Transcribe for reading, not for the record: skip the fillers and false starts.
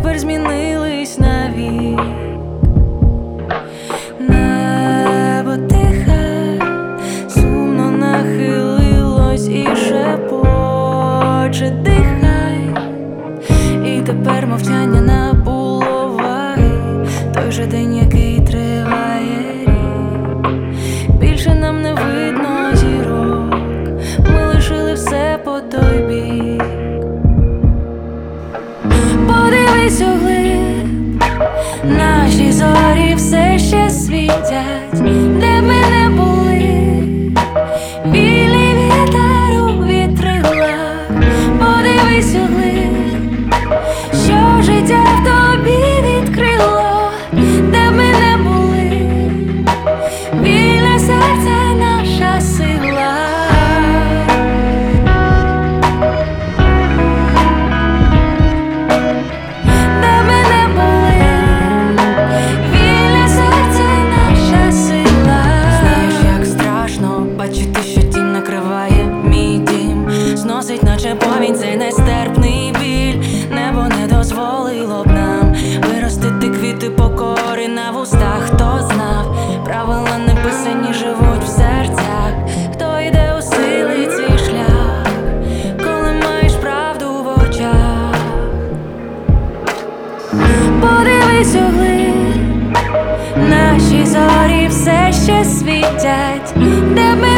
тепер змінились навік. Небо тихе, сумно нахилилось і шепоче: дихай. І тепер мовчання набуло ваги. Той же день, який триває рік. Більше нам не видно зірок, ми лишили все по той бік. Подивись углиб, наші зорі все ще світять. Де б ми не були, вільний вітер у вітрилах. Подивись углиб, що життя в тобі відкрило. Де б ми не були, вільне серце наша сила. Де б ми не були, вільне серце наша сила. Знаєш, як страшно бачити, що тінь накриває мій дім. Зносить, наче повінь, цей нестерпний біль. Небо не дозволило б нам виростити квіти покори на вустах. Хто знав, правила неписані живуть в серцях. Хто йде у сили цей шлях, коли маєш правду в очах. Подивись углиб, наші зорі все ще світять. Де б ми